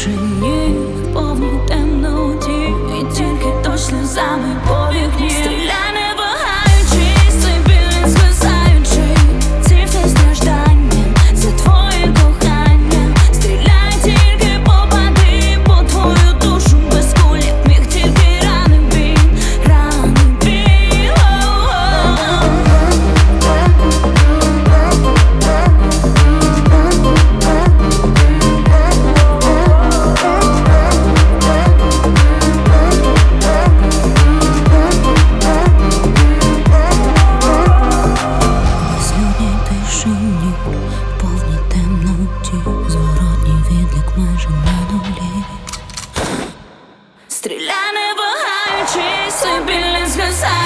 тишині, в повній темноті, і тільки дощ сльозами по вікні. Стріляй не вагаючись, цей біль згасаючи, ці всі страждання за твоє кохання. Стріляй, тільки попади по твою душу, без кулі міг тільки рани біль, рани біль. Безлюдній тишині, в повній темноті, зворотній відлік майже на нулі. Стріляй не вагаючись, цей біль не згасає.